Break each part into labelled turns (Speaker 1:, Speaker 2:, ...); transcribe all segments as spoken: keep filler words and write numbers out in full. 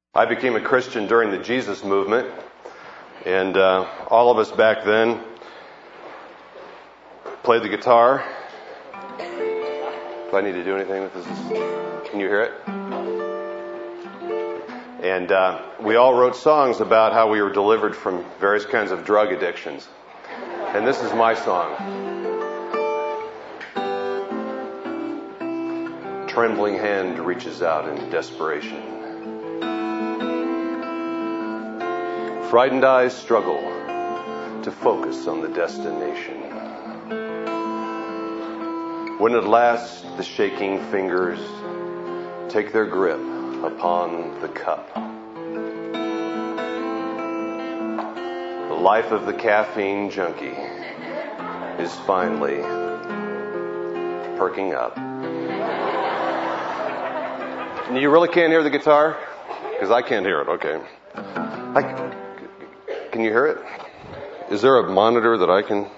Speaker 1: I became a Christian during the Jesus movement, and uh, all of us back then played the guitar. Do I need to do anything with this? Can you hear it? And uh, we all wrote songs about how we were delivered from various kinds of drug addictions. And this is my song. Trembling hand reaches out in desperation. Frightened eyes struggle to focus on the destination. When at last the shaking fingers take their grip upon the cup, the life of the caffeine junkie is finally perking up. You really can't hear the guitar? Because I can't hear it. Okay. I, can you hear it? Is there a monitor that I can...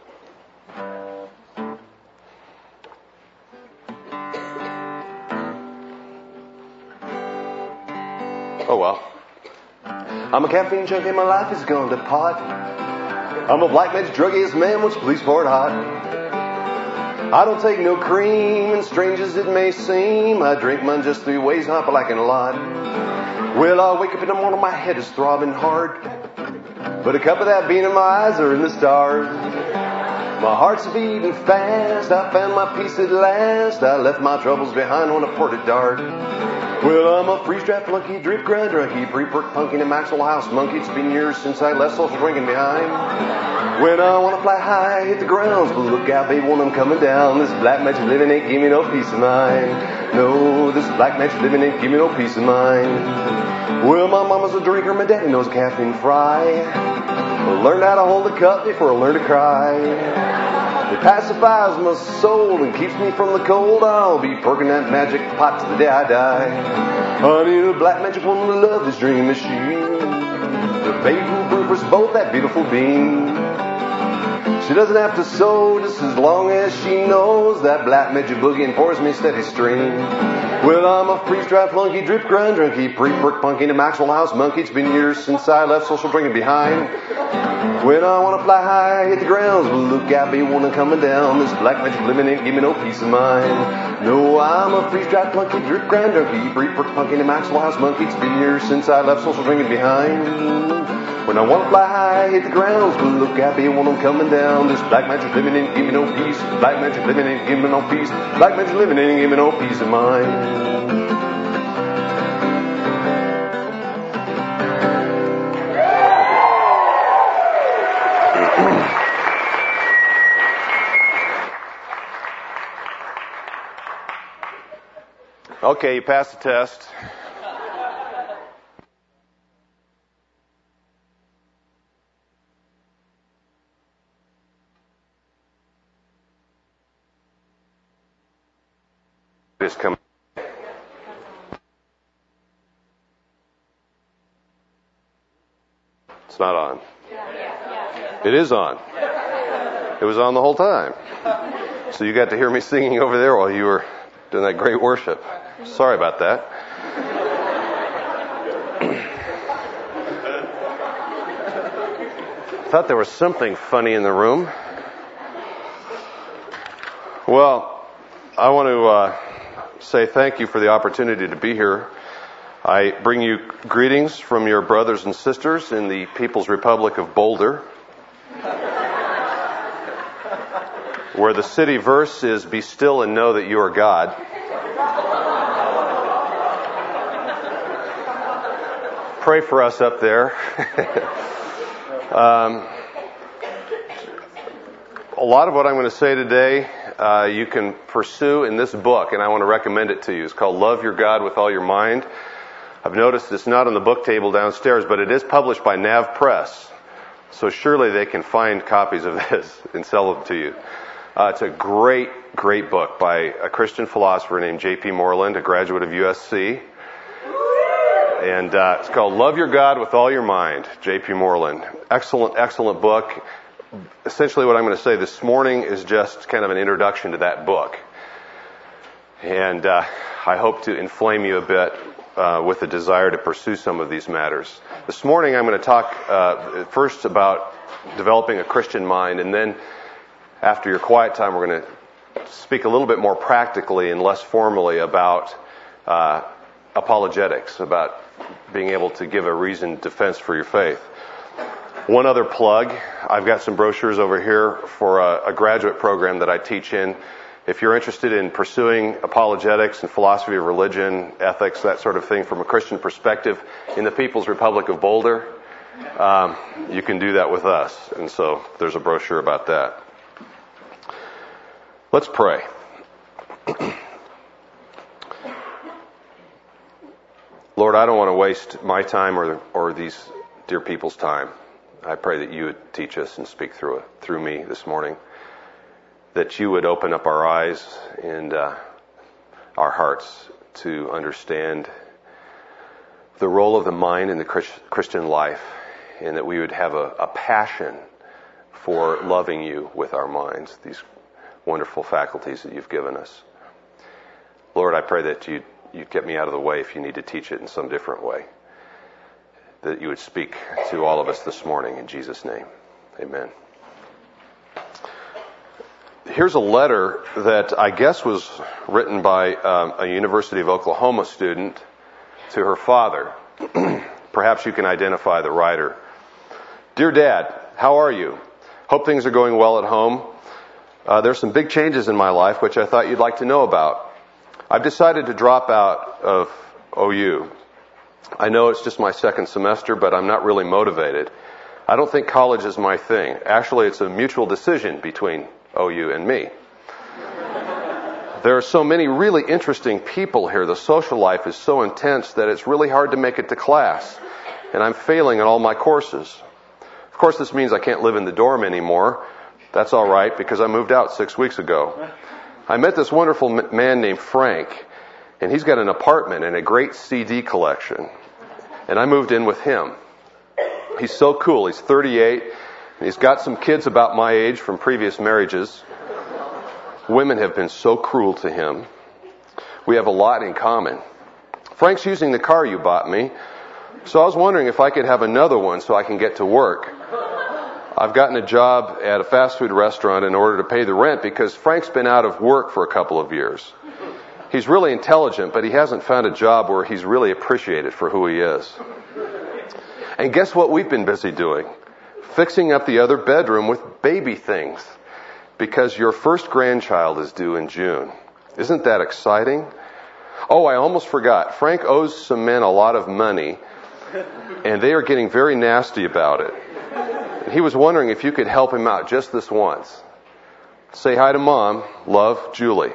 Speaker 1: Oh, well. I'm a caffeine junkie, my life is gone to pot. I'm a black magic druggiest man, what's police for it hot? I don't take no cream, and strange as it may seem, I drink mine just three ways, not like a lot. Well, I wake up in the morning, my head is throbbing hard, but a cup of that bean in my eyes are in the stars. My heart's beating fast, I found my peace at last, I left my troubles behind on a ported dart. Well, I'm a freeze-trap flunky, drip grind drunkie, pre-perk punky, and Maxwell House monkey. It's been years since I left social drinking behind. When I want to fly high, hit the ground, but look out, baby, when I'm coming down. This black magic living ain't give me no peace of mind. No, this black magic living ain't give me no peace of mind. Well, my mama's a drinker, my daddy knows caffeine fry. I learned how to hold a cup before I learned to cry. It pacifies my soul and keeps me from the cold. I'll be perking that magic pot to the day I die. I need a black magic woman to love this dream machine. The babe who brewed us both that beautiful bean. She doesn't have to sew just as long as she knows that black magic boogie and pours me a steady stream. Well, I'm a freeze-dry flunky, drip grind drunkie, pre-perk punky, and a Maxwell House monkey. It's been years since I left social drinking behind. When I want to fly high, hit the grounds, but look out, be one coming down. This black magic living ain't give me no peace of mind. No, I'm a freeze-dry flunky, drip grind drunkie, pre-perk punky, and a Maxwell House monkey. It's been years since I left social drinking behind. When I want to fly high, hit the grounds, but look out, be one coming down. This black magic living ain't give me no peace. Black magic living ain't give me no peace. Black magic living ain't give me no peace of mind. Okay, you passed the test. Just come. It's not on. It is on. It was on the whole time. So you got to hear me singing over there while you were doing that great worship. Sorry about that. I thought there was something funny in the room. Well, I want to uh, say thank you for the opportunity to be here. I bring you greetings from your brothers and sisters in the People's Republic of Boulder, where the city verse is, "Be still and know that you are God." Pray for us up there. um, a lot of what I'm going to say today, uh, you can pursue in this book, and I want to recommend it to you. It's called Love Your God with All Your Mind. I've noticed it's not on the book table downstairs, but it is published by Nav Press. So surely they can find copies of this and sell them to you. Uh, it's a great, great book by a Christian philosopher named J P Moreland, a graduate of U S C. And uh, it's called Love Your God with All Your Mind, J P Moreland. Excellent, excellent book. Essentially what I'm going to say this morning is just kind of an introduction to that book. And uh, I hope to inflame you a bit uh, with a desire to pursue some of these matters. This morning I'm going to talk uh, first about developing a Christian mind, and then after your quiet time we're going to speak a little bit more practically and less formally about uh, apologetics, about being able to give a reasoned defense for your faith. One other plug, I've got some brochures over here for a, a graduate program that I teach in. If you're interested in pursuing apologetics and philosophy of religion, ethics, that sort of thing from a Christian perspective in the People's Republic of Boulder, um, you can do that with us. And so there's a brochure about that. Let's pray. Lord, I don't want to waste my time or, or these dear people's time. I pray that you would teach us and speak through it, through me this morning. That you would open up our eyes and uh, our hearts to understand the role of the mind in the Christ- Christian life, and that we would have a, a passion for loving you with our minds, these wonderful faculties that you've given us. Lord, I pray that you'd, you'd get me out of the way if you need to teach it in some different way. That you would speak to all of us this morning in Jesus' name. Amen. Here's a letter that I guess was written by um, a University of Oklahoma student to her father. Perhaps you can identify the writer. Dear Dad, how are you? Hope things are going well at home. Uh, there's some big changes in my life which I thought you'd like to know about. I've decided to drop out of O U. I know it's just my second semester, but I'm not really motivated. I don't think college is my thing. Actually, it's a mutual decision between O U and me. There are so many really interesting people here. The social life is so intense that it's really hard to make it to class. And I'm failing in all my courses. Of course, this means I can't live in the dorm anymore. That's all right, because I moved out six weeks ago. I met this wonderful man named Frank, and he's got an apartment and a great C D collection. And I moved in with him. He's so cool. He's thirty-eight, and he's got some kids about my age from previous marriages. Women have been so cruel to him. We have a lot in common. Frank's using the car you bought me, so I was wondering if I could have another one so I can get to work. I've gotten a job at a fast food restaurant in order to pay the rent because Frank's been out of work for a couple of years. He's really intelligent, but he hasn't found a job where he's really appreciated for who he is. And guess what we've been busy doing? Fixing up the other bedroom with baby things. Because your first grandchild is due in June. Isn't that exciting? Oh, I almost forgot. Frank owes some men a lot of money, and they are getting very nasty about it. He was wondering if you could help him out just this once. Say hi to Mom. Love, Julie.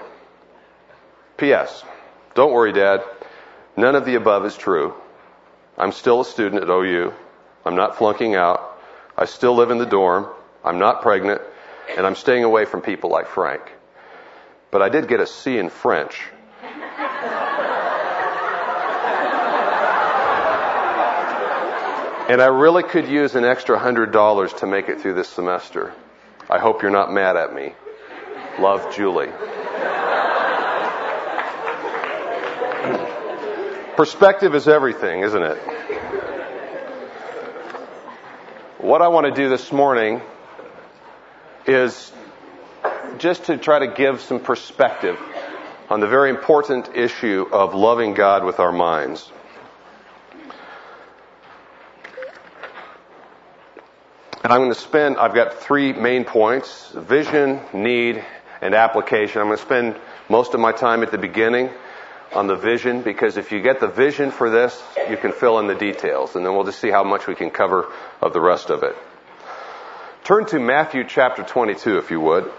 Speaker 1: P S. Don't worry, Dad. None of the above is true. I'm still a student at O U. I'm not flunking out. I still live in the dorm. I'm not pregnant. And I'm staying away from people like Frank. But I did get a C in French. And I really could use an extra one hundred dollars to make it through this semester. I hope you're not mad at me. Love, Julie. Perspective is everything, isn't it? What I want to do this morning is just to try to give some perspective on the very important issue of loving God with our minds. And I'm going to spend, I've got three main points: vision, need, and application. I'm going to spend most of my time at the beginning on the vision, because if you get the vision for this, you can fill in the details, and then we'll just see how much we can cover of the rest of it. Turn to Matthew chapter twenty-two, if you would.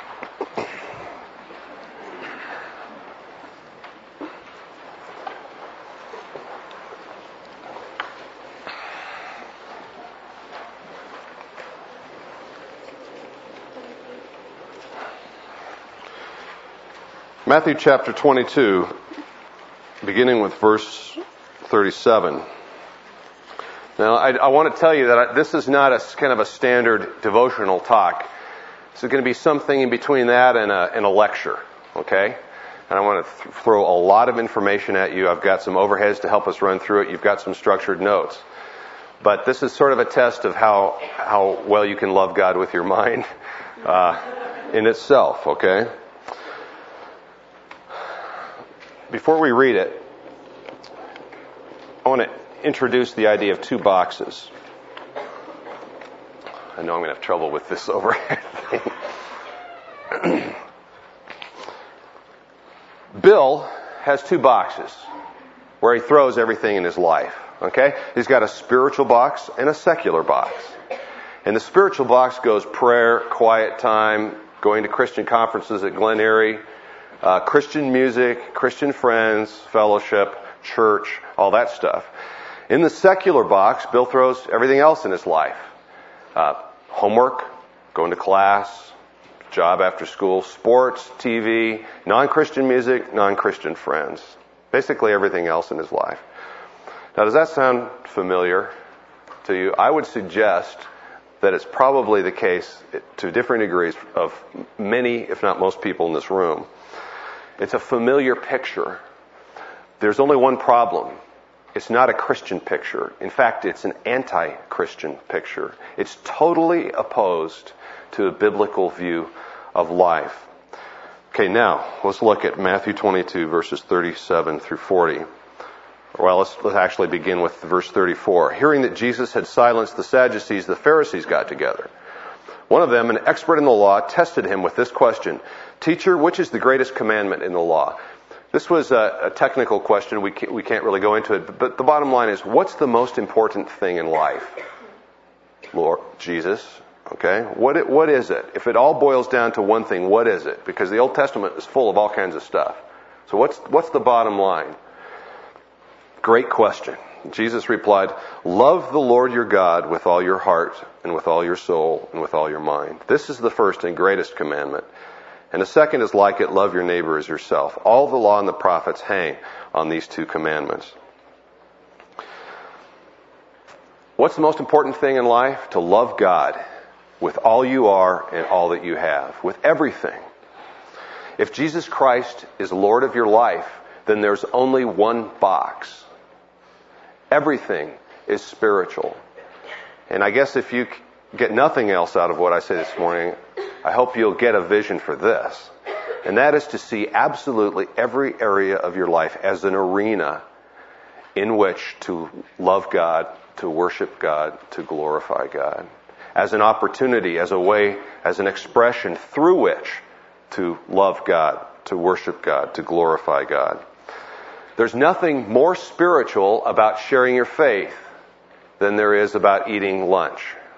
Speaker 1: Matthew chapter twenty-two, beginning with verse thirty-seven. Now, I, I want to tell you that I, this is not a kind of a standard devotional talk. This is going to be something in between that and a, and a lecture, okay? and I want to th- throw a lot of information at you. I've got some overheads to help us run through it. You've got some structured notes. But this is sort of a test of how, how well you can love God with your mind uh, in itself, okay? Before we read it, I want to introduce the idea of two boxes. I know I'm going to have trouble with this overhead thing. Bill has two boxes where he throws everything in his life. Okay? He's got a spiritual box and a secular box. And the spiritual box goes prayer, quiet time, going to Christian conferences at Glen Eyrie, uh, Christian music, Christian friends, fellowship, church, all that stuff. In the secular box, Bill throws everything else in his life. Uh, homework, going to class, job after school, sports, T V, non-Christian music, non-Christian friends. Basically everything else in his life. Now, does that sound familiar to you? I would suggest that it's probably the case to differing degrees of many, if not most people in this room. It's a familiar picture. There's only one problem. It's not a Christian picture. In fact, it's an anti-Christian picture. It's totally opposed to a biblical view of life. Okay, now, let's look at Matthew twenty-two, verses thirty-seven through forty. Well, let's, let's actually begin with verse thirty-four. Hearing that Jesus had silenced the Sadducees, the Pharisees got together. One of them, an expert in the law, tested him with this question. Teacher, which is the greatest commandment in the law? This was a, a technical question. We can't, we can't really go into it. But, but the bottom line is, what's the most important thing in life? Lord, Jesus. Okay? What it, what is it? If it all boils down to one thing, what is it? Because the Old Testament is full of all kinds of stuff. So what's, what's the bottom line? Great question. Jesus replied, love the Lord your God with all your heart and with all your soul and with all your mind. This is the first and greatest commandment. And the second is like it, love your neighbor as yourself. All the law and the prophets hang on these two commandments. What's the most important thing in life? To love God with all you are and all that you have, with everything. If Jesus Christ is Lord of your life, then there's only one box. Everything is spiritual. And I guess if you get nothing else out of what I say this morning, I hope you'll get a vision for this. And that is to see absolutely every area of your life as an arena in which to love God, to worship God, to glorify God. As an opportunity, as a way, as an expression through which to love God, to worship God, to glorify God. There's nothing more spiritual about sharing your faith than there is about eating lunch.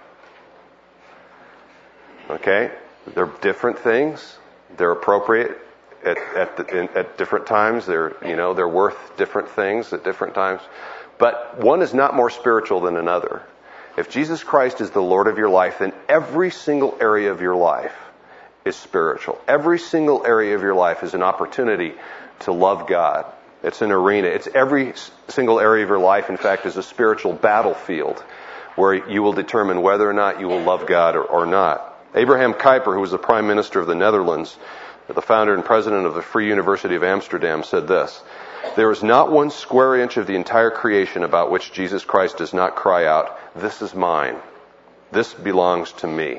Speaker 1: Okay? They're different things. They're appropriate at at, the, in, at different times. They're, you know, they're worth different things at different times. But one is not more spiritual than another. If Jesus Christ is the Lord of your life, then every single area of your life is spiritual. Every single area of your life is an opportunity to love God. It's an arena. It's every single area of your life, in fact, is a spiritual battlefield where you will determine whether or not you will love God or, or not. Abraham Kuyper, who was the Prime Minister of the Netherlands, the founder and president of the Free University of Amsterdam, said this: there is not one square inch of the entire creation about which Jesus Christ does not cry out, "This is mine. This belongs to me."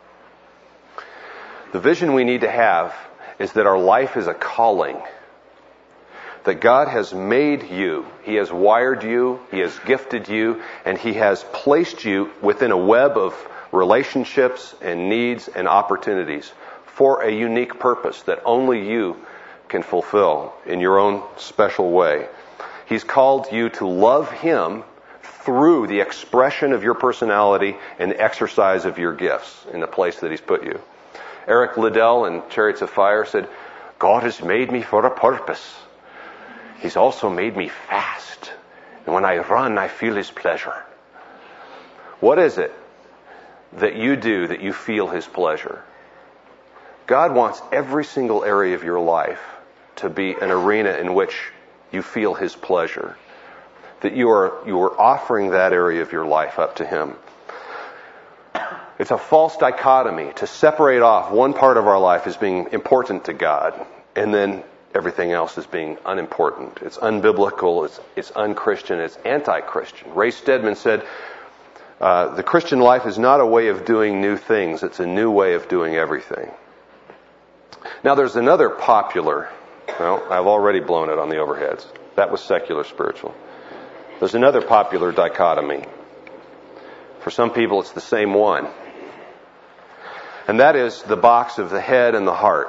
Speaker 1: The vision we need to have is that our life is a calling. That God has made you, He has wired you, He has gifted you, and He has placed you within a web of relationships and needs and opportunities for a unique purpose that only you can fulfill in your own special way. He's called you to love Him through the expression of your personality and the exercise of your gifts in the place that He's put you. Eric Liddell in Chariots of Fire said, God has made me for a purpose. He's also made me fast. And when I run, I feel His pleasure. What is it that you do that you feel His pleasure? God wants every single area of your life to be an arena in which you feel His pleasure. That you are, you are offering that area of your life up to Him. It's a false dichotomy to separate off one part of our life as being important to God and then everything else as being unimportant. It's unbiblical, it's, it's unchristian, it's anti-Christian. Ray Stedman said, uh, the Christian life is not a way of doing new things, it's a new way of doing everything. Now there's another popular, well, I've already blown it on the overheads. That was secular spiritual. There's another popular dichotomy. For some people it's the same one. And that is the box of the head and the heart.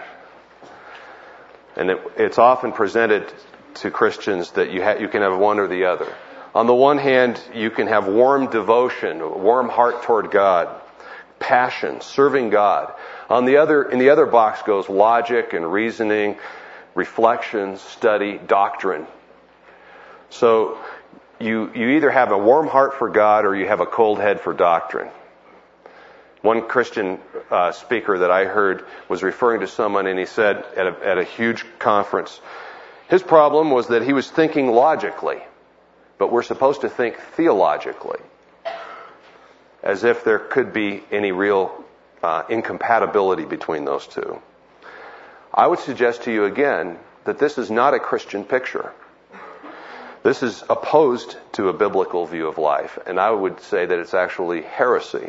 Speaker 1: And it, it's often presented to Christians that you, ha- you can have one or the other. On the one hand, you can have warm devotion, a warm heart toward God, passion, serving God. On the other, in the other box goes logic and reasoning, reflection, study, doctrine. So you, you either have a warm heart for God or you have a cold head for doctrine. One Christian uh, speaker that I heard was referring to someone, and he said at a, at a huge conference, his problem was that he was thinking logically, but we're supposed to think theologically, as if there could be any real uh, incompatibility between those two. I would suggest to you again that this is not a Christian picture. This is opposed to a biblical view of life, and I would say that it's actually heresy.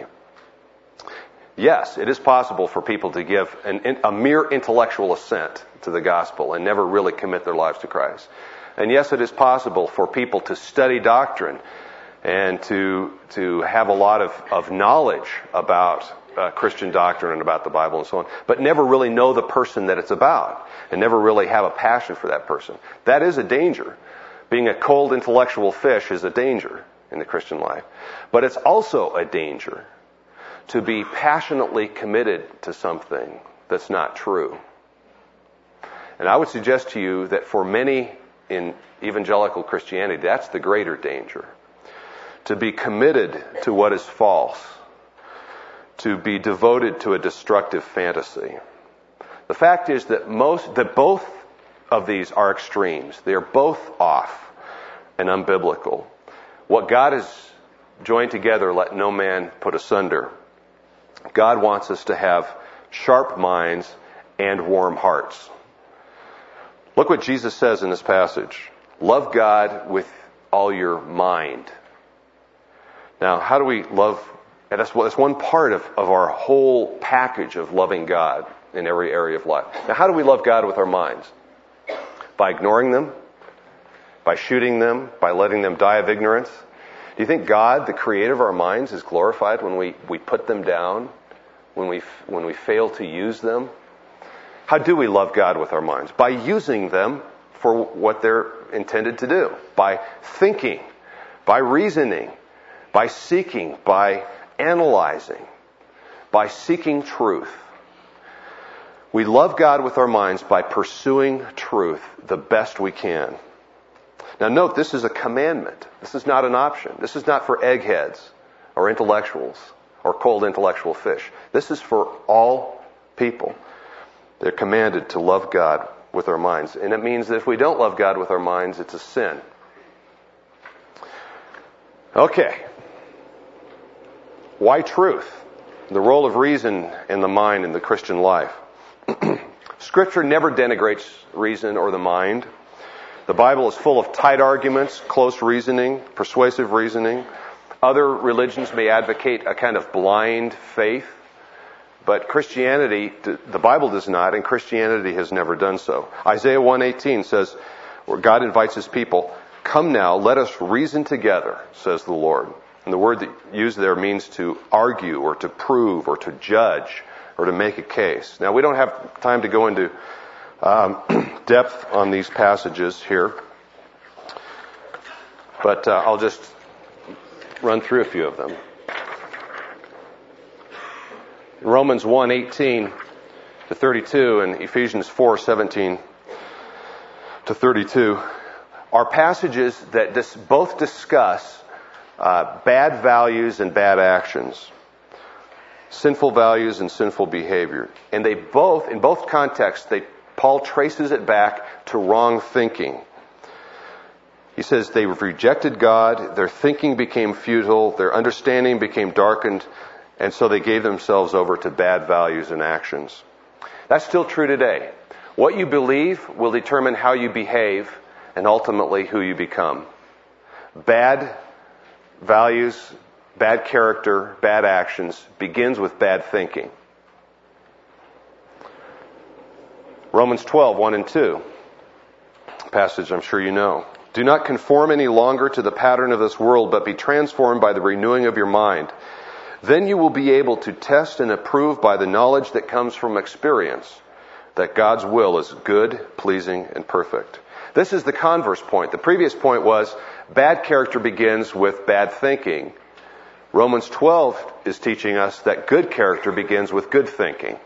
Speaker 1: Yes, it is possible for people to give an, a mere intellectual assent to the gospel and never really commit their lives to Christ. And yes, it is possible for people to study doctrine and to to have a lot of, of knowledge about uh, Christian doctrine and about the Bible and so on, but never really know the person that it's about and never really have a passion for that person. That is a danger. Being a cold intellectual fish is a danger in the Christian life. But it's also a danger to be passionately committed to something that's not true. And I would suggest to you that for many in evangelical Christianity, that's the greater danger. To be committed to what is false. To be devoted to a destructive fantasy. The fact is that most, that both of these are extremes. They are both off and unbiblical. What God has joined together, let no man put asunder. God wants us to have sharp minds and warm hearts. Look what Jesus says in this passage. Love God with all your mind. Now, how do we love? And that's, that's one part of, of our whole package of loving God in every area of life. Now, how do we love God with our minds? By ignoring them? By shooting them? By letting them die of ignorance? Do you think God, the creator of our minds, is glorified when we, we put them down? When we, when we fail to use them? How do we love God with our minds? By using them for what they're intended to do. By thinking. By reasoning. By seeking. By analyzing. By seeking truth. We love God with our minds by pursuing truth the best we can. Now note, this is a commandment. This is not an option. This is not for eggheads or intellectuals or cold intellectual fish. This is for all people. They're commanded to love God with our minds. And it means that if we don't love God with our minds, it's a sin. Okay. Why truth? The role of reason in the mind in the Christian life. Scripture never denigrates reason or the mind. The Bible is full of tight arguments, close reasoning, persuasive reasoning. Other religions may advocate a kind of blind faith, but Christianity, the Bible does not, and Christianity has never done so. Isaiah one eighteen says, where God invites his people, "Come now, let us reason together," says the Lord. And the word that used there means to argue or to prove or to judge or to make a case. Now, we don't have time to go into um, depth on these passages here, but uh, I'll just run through a few of them. Romans one eighteen to thirty-two and Ephesians four seventeen to thirty-two are passages that dis- both discuss uh, bad values and bad actions. Sinful values and sinful behavior. And they both, in both contexts, they, Paul traces it back to wrong thinking. He says they rejected God, their thinking became futile, their understanding became darkened, and so they gave themselves over to bad values and actions. That's still true today. What you believe will determine how you behave and ultimately who you become. Bad values, bad character, bad actions begins with bad thinking. Romans twelve, one and two. Passage I'm sure you know. Do not conform any longer to the pattern of this world, but be transformed by the renewing of your mind. Then you will be able to test and approve by the knowledge that comes from experience that God's will is good, pleasing, and perfect. This is the converse point. The previous point was bad character begins with bad thinking. Romans twelve is teaching us that good character begins with good thinking.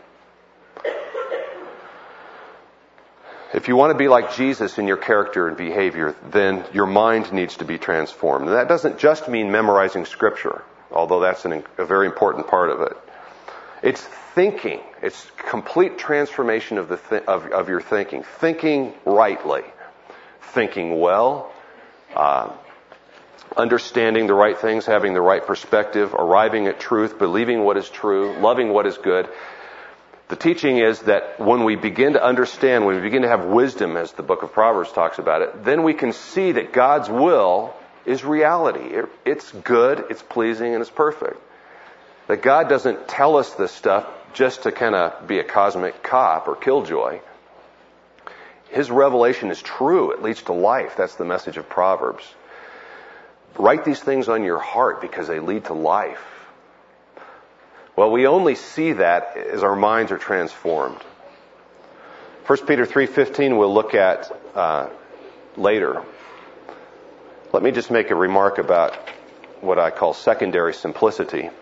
Speaker 1: If you want to be like Jesus in your character and behavior, then your mind needs to be transformed. And that doesn't just mean memorizing Scripture, although that's an, a very important part of it. It's thinking. It's complete transformation of, the th- of, of your thinking. Thinking rightly. Thinking well. Uh, understanding the right things, having the right perspective, arriving at truth, believing what is true, loving what is good. The teaching is that when we begin to understand, when we begin to have wisdom, as the book of Proverbs talks about it, then we can see that God's will is reality. It, it's good, it's pleasing, and it's perfect. That God doesn't tell us this stuff just to kind of be a cosmic cop or killjoy. His revelation is true. It leads to life. That's the message of Proverbs. Write these things on your heart because they lead to life. Well, we only see that as our minds are transformed. First Peter three fifteen we'll look at uh, later. Let me just make a remark about what I call secondary simplicity.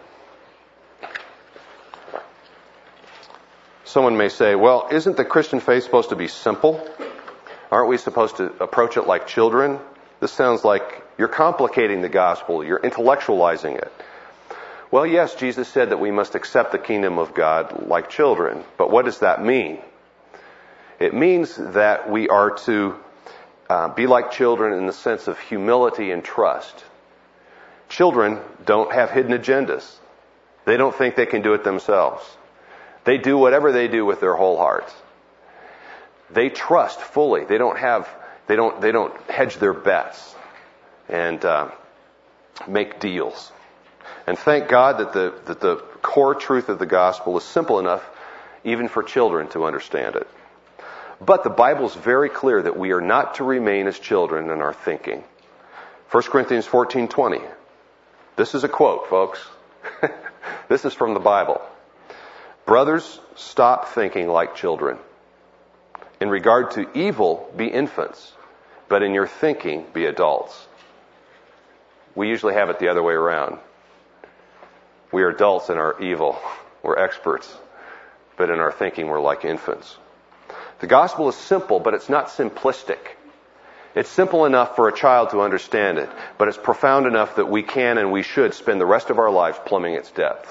Speaker 1: Someone may say, well, isn't the Christian faith supposed to be simple? Aren't we supposed to approach it like children? This sounds like you're complicating the gospel. You're intellectualizing it. Well, yes, Jesus said that we must accept the kingdom of God like children. But what does that mean? It means that we are to uh, be like children in the sense of humility and trust. Children don't have hidden agendas. They don't think they can do it themselves. They do whatever they do with their whole hearts. They trust fully. They don't have, they don't, they don't hedge their bets and uh, make deals. And thank God that the, that the core truth of the gospel is simple enough even for children to understand it. But the Bible is very clear that we are not to remain as children in our thinking. First Corinthians fourteen twenty. This is a quote, folks. This is from the Bible. Brothers, stop thinking like children. In regard to evil, be infants, but in your thinking, be adults. We usually have it the other way around. We are adults in our evil. We're experts. But in our thinking, we're like infants. The gospel is simple, but it's not simplistic. It's simple enough for a child to understand it, but it's profound enough that we can and we should spend the rest of our lives plumbing its depths.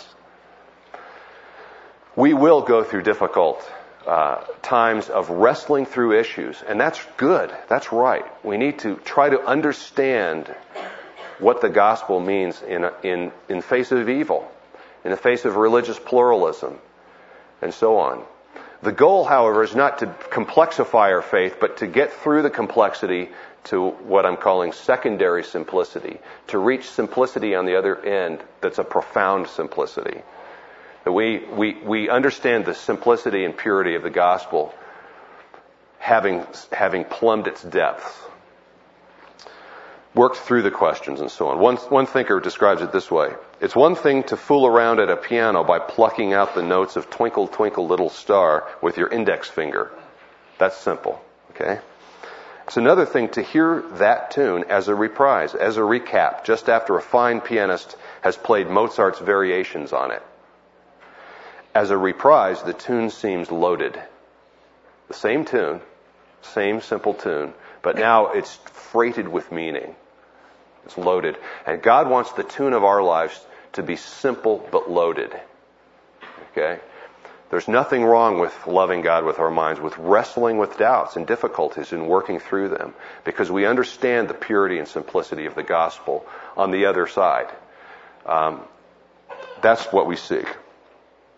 Speaker 1: We will go through difficult uh, times of wrestling through issues, and that's good. That's right. We need to try to understand what the gospel means in in in face of evil, in the face of religious pluralism, and so on. The goal, however, is not to complexify our faith, but to get through the complexity to what I'm calling secondary simplicity, to reach simplicity on the other end that's a profound simplicity. That we, we, we understand the simplicity and purity of the gospel having, having plumbed its depths. Worked through the questions and so on. One, one thinker describes it this way. It's one thing to fool around at a piano by plucking out the notes of Twinkle, Twinkle, Little Star with your index finger. That's simple, okay? It's another thing to hear that tune as a reprise, as a recap, just after a fine pianist has played Mozart's variations on it. As a reprise, the tune seems loaded. The same tune, same simple tune, but now it's freighted with meaning. It's loaded. And God wants the tune of our lives to be simple but loaded. Okay? There's nothing wrong with loving God with our minds, with wrestling with doubts and difficulties and working through them, because we understand the purity and simplicity of the gospel on the other side. Um, that's what we seek.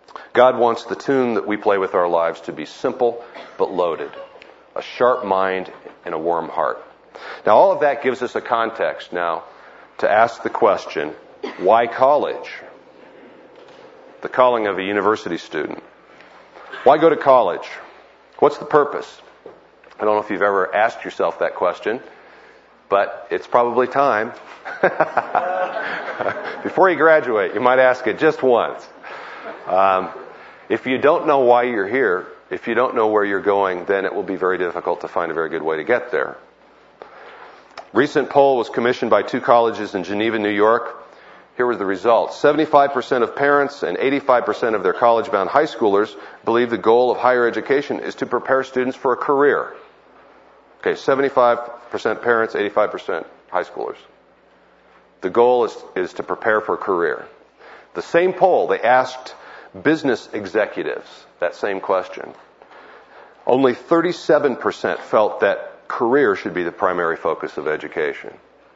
Speaker 2: God wants the tune that we play with our lives to be simple but loaded. A sharp mind and a warm heart. Now, all of that gives us a context now to ask the question, why college? The calling of a university student. Why go to college? What's the purpose? I don't know if you've ever asked yourself that question, but it's probably time. Before you graduate, you might ask it just once. Um, if you don't know why you're here, if you don't know where you're going, then it will be very difficult to find a very good way to get there. Recent poll was commissioned by two colleges in Geneva, New York. Here were the results. seventy-five percent of parents and eighty-five percent of their college-bound high schoolers believe the goal of higher education is to prepare students for a career. Okay, seventy-five percent parents, eighty-five percent high schoolers. The goal is, is to prepare for a career. The same poll, they asked business executives that same question. Only thirty-seven percent felt that career should be the primary focus of education.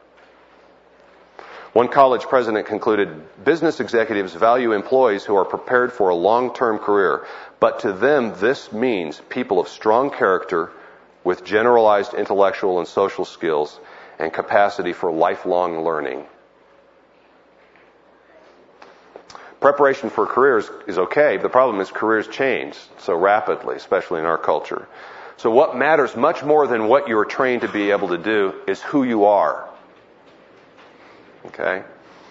Speaker 2: One college president concluded, business executives value employees who are prepared for a long-term career, but to them this means people of strong character with generalized intellectual and social skills and capacity for lifelong learning. Preparation for careers is okay. The problem is careers change so rapidly, especially in our culture. So what matters much more than what you're trained to be able to do is who you are. Okay?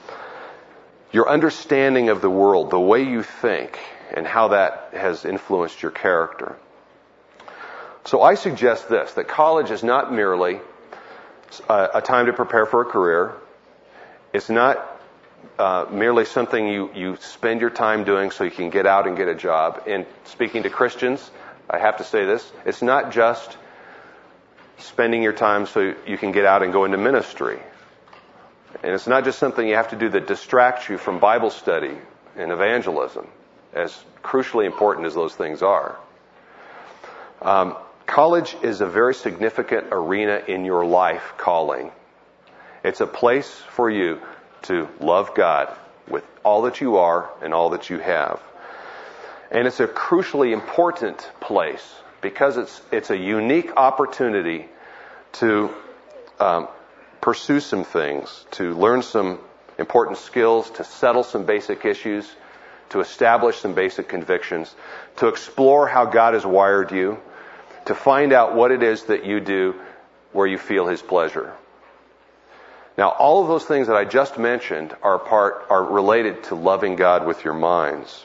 Speaker 2: Your understanding of the world, the way you think, and how that has influenced your character. So I suggest this, that college is not merely a, a time to prepare for a career. It's not uh, merely something you, you spend your time doing so you can get out and get a job. And speaking to Christians, I have to say this, it's not just spending your time so you can get out and go into ministry. And it's not just something you have to do that distracts you from Bible study and evangelism, as crucially important as those things are. Um, college is a very significant arena in your life calling. It's a place for you to love God with all that you are and all that you have. And it's a crucially important place because it's it's a unique opportunity to um, pursue some things, to learn some important skills, to settle some basic issues, to establish some basic convictions, to explore how God has wired you, to find out what it is that you do where you feel His pleasure. Now, all of those things that I just mentioned are part are related to loving God with your minds.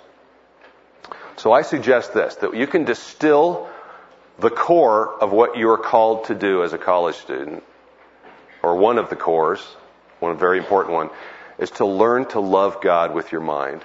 Speaker 2: So I suggest this, that you can distill the core of what you are called to do as a college student, or one of the cores, one very important one, is to learn to love God with your mind.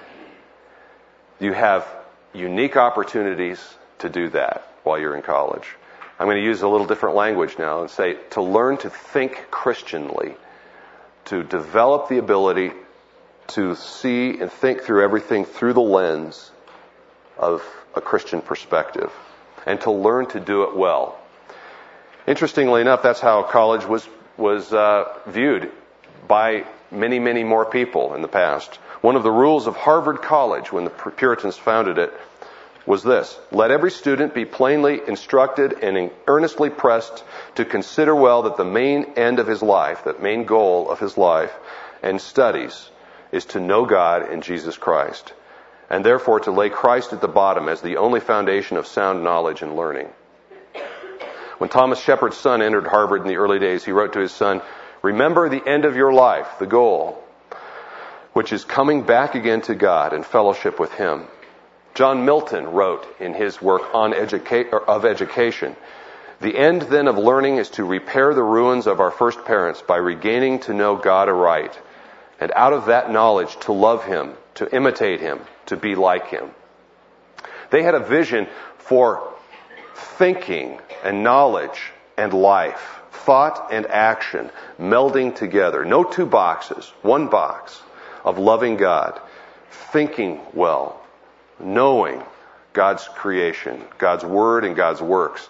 Speaker 2: You have unique opportunities to do that while you're in college. I'm going to use a little different language now and say to learn to think Christianly, to develop the ability to see and think through everything through the lens of a Christian perspective, and to learn to do it well. Interestingly enough, that's how college was was uh, viewed by many, many more people in the past. One of the rules of Harvard College, when the Puritans founded it, was this: let every student be plainly instructed and earnestly pressed to consider well that the main end of his life, that main goal of his life and studies, is to know God and Jesus Christ, and therefore to lay Christ at the bottom as the only foundation of sound knowledge and learning. When Thomas Shepard's son entered Harvard in the early days, he wrote to his son, remember the end of your life, the goal, which is coming back again to God and fellowship with Him. John Milton wrote in his work on educa- of education, the end then of learning is to repair the ruins of our first parents by regaining to know God aright, and out of that knowledge to love Him, to imitate Him, to be like Him. They had a vision for thinking and knowledge and life, thought and action, melding together. No two boxes, one box of loving God, thinking well, knowing God's creation, God's Word and God's works,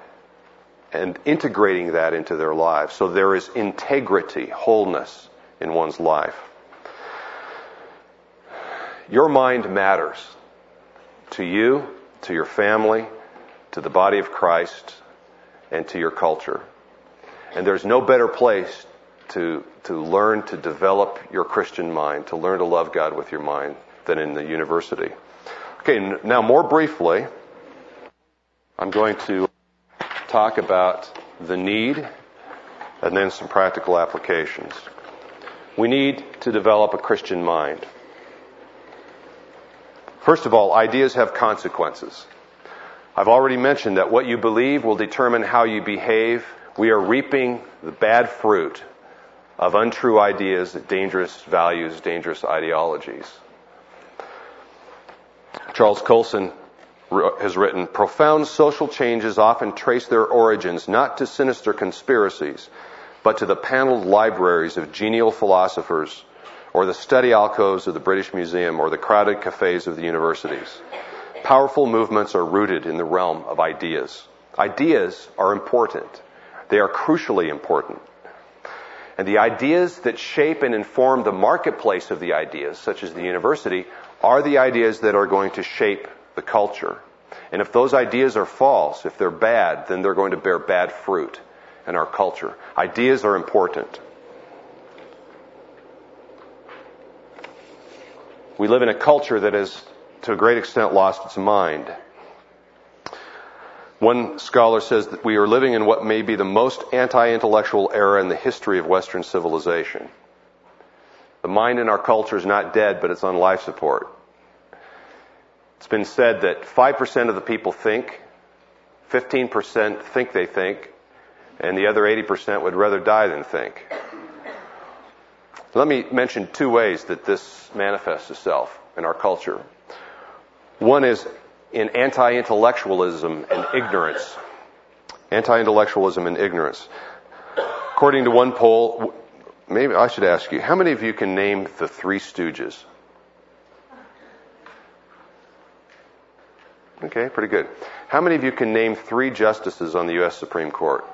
Speaker 2: and integrating that into their lives. So there is integrity, wholeness in one's life. Your mind matters. to you, to your family, to the body of Christ, and to your culture. And there's no better place to to learn to develop your Christian mind, to learn to love God with your mind, than in the university. Okay, now more briefly, I'm going to talk about the need and then some practical applications. We need to develop a Christian mind. First of all, ideas have consequences. I've already mentioned that what you believe will determine how you behave. We are reaping the bad fruit of untrue ideas, dangerous values, dangerous ideologies. Charles Colson has written, profound social changes often trace their origins not to sinister conspiracies, but to the paneled libraries of genial philosophers, or the study alcoves of the British Museum, or the crowded cafes of the universities. Powerful movements are rooted in the realm of ideas. Ideas are important. They are crucially important. And the ideas that shape and inform the marketplace of the ideas, such as the university, are the ideas that are going to shape the culture. And if those ideas are false, if they're bad, then they're going to bear bad fruit in our culture. Ideas are important. We live in a culture that has, to a great extent, lost its mind. One scholar says that we are living in what may be the most anti-intellectual era in the history of Western civilization. The mind in our culture is not dead, but it's on life support. It's been said that five percent of the people think, fifteen percent think they think, and the other eighty percent would rather die than think. Let me mention two ways that this manifests itself in our culture. One is in anti-intellectualism and ignorance. Anti-intellectualism and ignorance. According to one poll, maybe I should ask you, how many of you can name the Three Stooges? Okay, pretty good. How many of you can name three justices on the U S Supreme Court?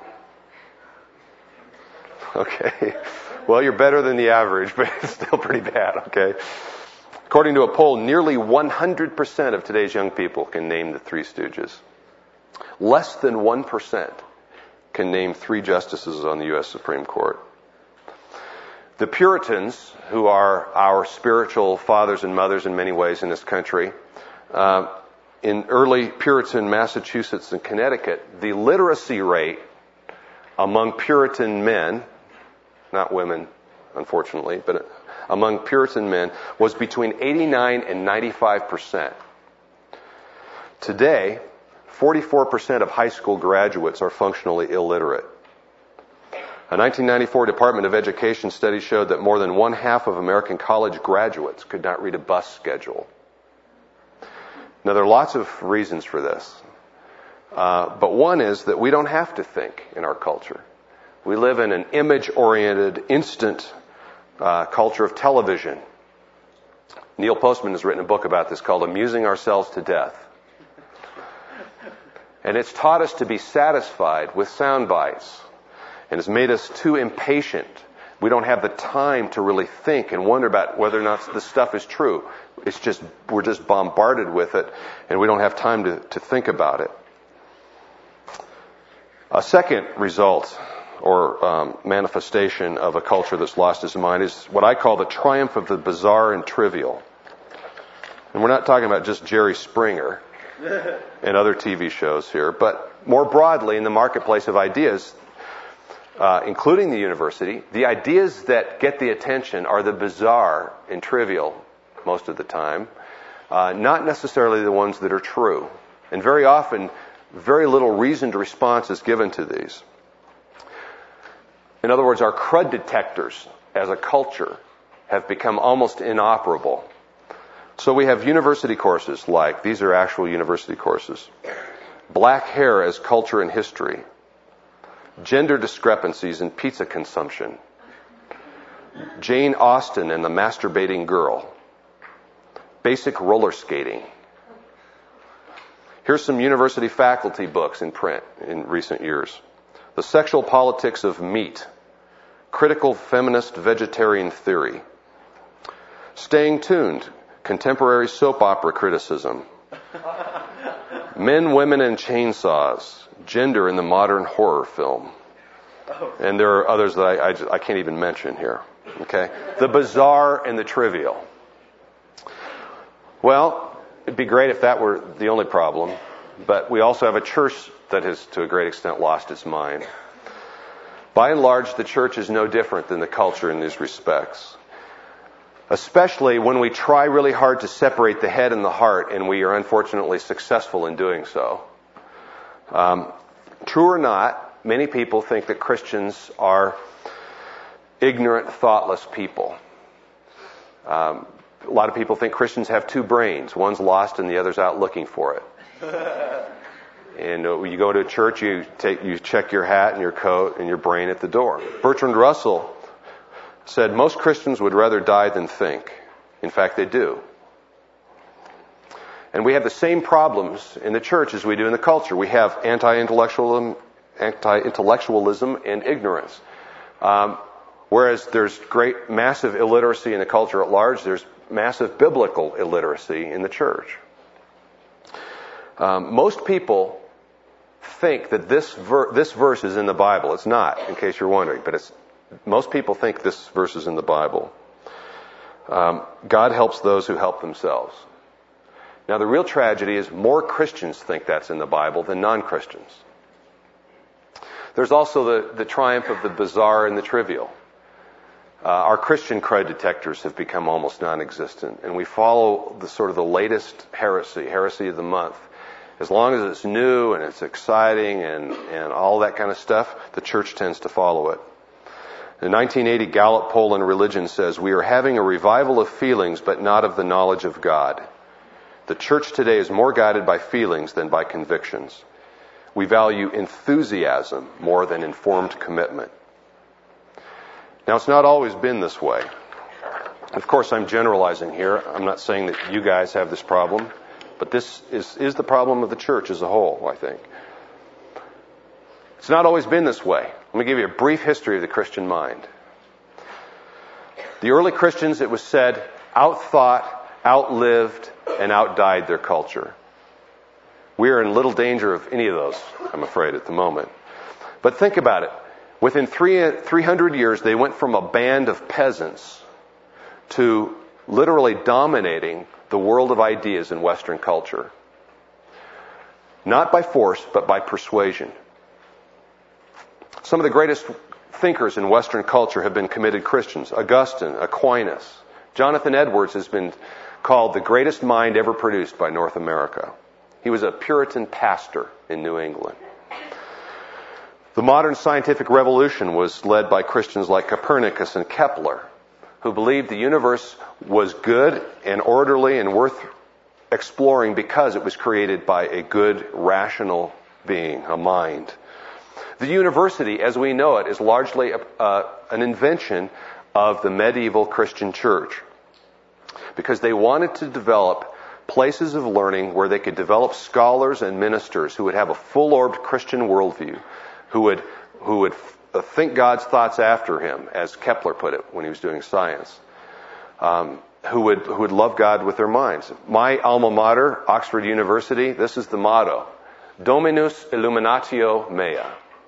Speaker 2: Okay. Well, you're better than the average, but it's still pretty bad, okay? According to a poll, nearly one hundred percent of today's young people can name the Three Stooges. Less than one percent can name three justices on the U S Supreme Court. The Puritans, who are our spiritual fathers and mothers in many ways in this country, uh, in early Puritan Massachusetts and Connecticut, the literacy rate among Puritan men, not women, unfortunately, but among Puritan men, was between eighty-nine and ninety-five percent. Today, forty-four percent of high school graduates are functionally illiterate. A nineteen ninety-four Department of Education study showed that more than one half of American college graduates could not read a bus schedule. Now, there are lots of reasons for this. Uh, but one is that we don't have to think in our culture. We live in an image-oriented, instant uh, culture of television. Neil Postman has written a book about this called Amusing Ourselves to Death. And it's taught us to be satisfied with sound bites. And it's made us too impatient. We don't have the time to really think and wonder about whether or not this stuff is true. It's just, we're just bombarded with it, and we don't have time to, to think about it. A second result or um, manifestation of a culture that's lost its mind is what I call the triumph of the bizarre and trivial. And we're not talking about just Jerry Springer and other T V shows here, but more broadly in the marketplace of ideas, uh, including the university, the ideas that get the attention are the bizarre and trivial most of the time, uh, not necessarily the ones that are true. And very often, very little reasoned response is given to these. In other words, our crud detectors as a culture have become almost inoperable. So we have university courses like, these are actual university courses, black hair as culture and history, gender discrepancies in pizza consumption, Jane Austen and the masturbating girl, basic roller skating. Here's some university faculty books in print in recent years. The Sexual Politics of Meat, Critical Feminist Vegetarian Theory, Staying Tuned, Contemporary Soap Opera Criticism, Men, Women, and Chainsaws. Gender in the Modern Horror Film. And there are others that I, I, just, I can't even mention here. Okay? The bizarre and the trivial. Well, it'd be great if that were the only problem. But we also have a church that has, to a great extent, lost its mind. By and large, the church is no different than the culture in these respects. Especially when we try really hard to separate the head and the heart, and we are unfortunately successful in doing so. Um, true or not, many people think that Christians are ignorant, thoughtless people. Um, a lot of people think Christians have two brains. One's lost and the other's out looking for it. And uh, when you go to a church, you take, you check your hat and your coat and your brain at the door. Bertrand Russell said most Christians would rather die than think. In fact, they do. And we have the same problems in the church as we do in the culture. We have anti-intellectualism, anti-intellectualism and ignorance. Um, whereas there's great, massive illiteracy in the culture at large, there's massive biblical illiteracy in the church. Um, most people think that this ver- this verse is in the Bible. It's not, in case you're wondering, but it's most people think this verse is in the Bible. Um, God helps those who help themselves. Now, the real tragedy is more Christians think that's in the Bible than non-Christians. There's also the, the triumph of the bizarre and the trivial. Uh, our Christian cred detectors have become almost non-existent, and we follow the sort of the latest heresy, heresy of the month. As long as it's new and it's exciting and, and all that kind of stuff, the church tends to follow it. The nineteen eighty Gallup poll on religion says, we are having a revival of feelings, but not of the knowledge of God. The church today is more guided by feelings than by convictions. We value enthusiasm more than informed commitment. Now, it's not always been this way. Of course, I'm generalizing here. I'm not saying that you guys have this problem, but this is, is the problem of the church as a whole, I think. It's not always been this way. Let me give you a brief history of the Christian mind. The early Christians, it was said, outthought, outlived, and outdied their culture. We are in little danger of any of those, I'm afraid, at the moment. But think about it. Within three, three hundred years, they went from a band of peasants to literally dominating the world of ideas in Western culture. Not by force, but by persuasion. Some of the greatest thinkers in Western culture have been committed Christians. Augustine, Aquinas. Jonathan Edwards has been called the greatest mind ever produced by North America. He was a Puritan pastor in New England. The modern scientific revolution was led by Christians like Copernicus and Kepler, who believed the universe was good and orderly and worth exploring because it was created by a good, rational being, a mind. The university, as we know it, is largely a, uh, an invention of the medieval Christian church because they wanted to develop places of learning where they could develop scholars and ministers who would have a full-orbed Christian worldview, who would who would think God's thoughts after him, as Kepler put it when he was doing science, um, who would who would love God with their minds. My alma mater, Oxford University, this is the motto: Dominus illuminatio mea.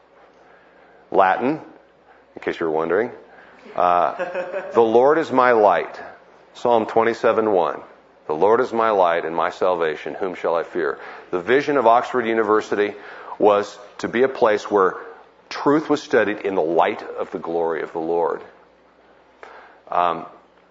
Speaker 2: Latin, in case you're wondering. Uh, the Lord is my light. Psalm twenty-seven one. The Lord is my light and my salvation. Whom shall I fear? The vision of Oxford University was to be a place where truth was studied in the light of the glory of the Lord. Um,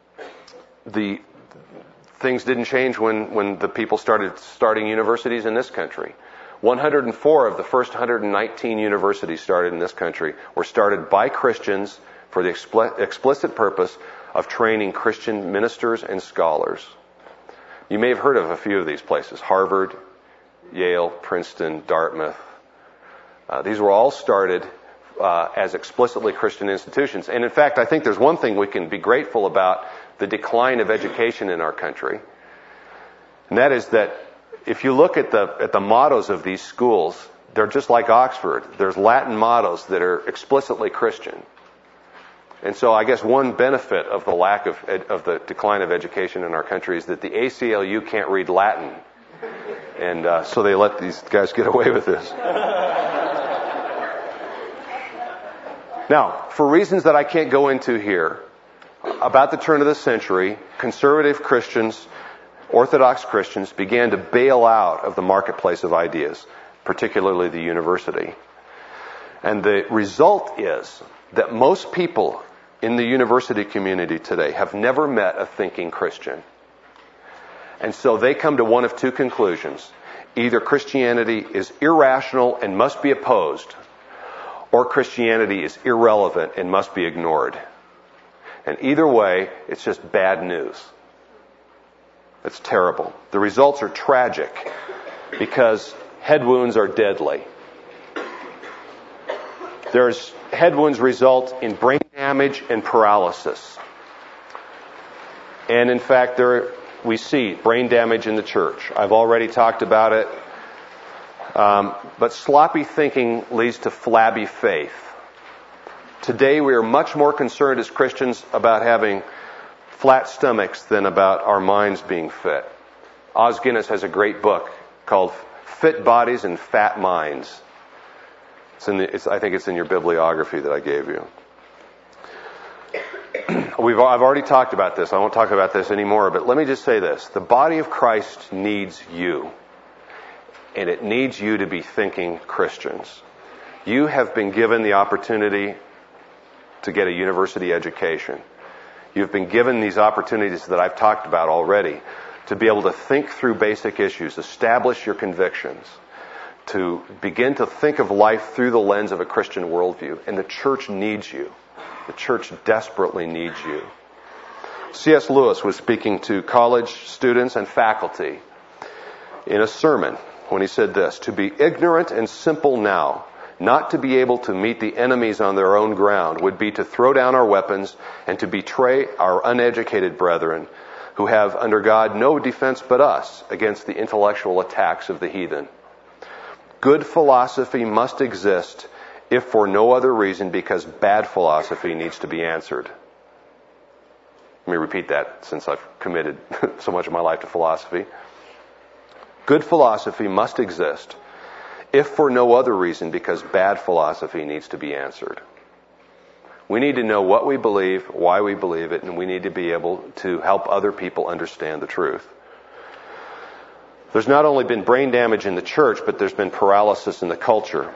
Speaker 2: the things didn't change when, when the people started starting universities in this country. one hundred four of the first one hundred nineteen universities started in this country were started by Christians for the expl- explicit purpose of training Christian ministers and scholars. You may have heard of a few of these places: Harvard, Yale, Princeton, Dartmouth. Uh, these were all started uh, as explicitly Christian institutions. And in fact, I think there's one thing we can be grateful about the decline of education in our country, and that is that if you look at the at the mottos of these schools, they're just like Oxford. There's Latin mottos that are explicitly Christian. And so I guess one benefit of the lack of of the decline of education in our country is that the A C L U can't read Latin. And uh, so they let these guys get away with this. Now, for reasons that I can't go into here, about the turn of the century, conservative Christians, Orthodox Christians began to bail out of the marketplace of ideas, particularly the university. And the result is that most people in the university community today have never met a thinking Christian. And so they come to one of two conclusions. Either Christianity is irrational and must be opposed, or Christianity is irrelevant and must be ignored. And either way, it's just bad news. It's terrible. The results are tragic because head wounds are deadly. There's head wounds result in brain damage and paralysis. And in fact, there we see brain damage in the church. I've already talked about it. Um, but sloppy thinking leads to flabby faith. Today we are much more concerned as Christians about having flat stomachs than about our minds being fit. Os Guinness has a great book called Fit Bodies and Fat Minds. It's in the, it's, I think it's in your bibliography that I gave you. We've, I've already talked about this. I won't talk about this anymore, but let me just say this. The body of Christ needs you. And it needs you to be thinking Christians. You have been given the opportunity to get a university education. You've been given these opportunities that I've talked about already to be able to think through basic issues, establish your convictions, to begin to think of life through the lens of a Christian worldview. And the church needs you. The church desperately needs you. C S Lewis was speaking to college students and faculty in a sermon when he said this: to be ignorant and simple now, not to be able to meet the enemies on their own ground, would be to throw down our weapons and to betray our uneducated brethren who have under God no defense but us against the intellectual attacks of the heathen. Good philosophy must exist, if for no other reason because bad philosophy needs to be answered. Let me repeat that since I've committed so much of my life to philosophy. Good philosophy must exist, if for no other reason because bad philosophy needs to be answered. We need to know what we believe, why we believe it, and we need to be able to help other people understand the truth. There's not only been brain damage in the church, but there's been paralysis in the culture.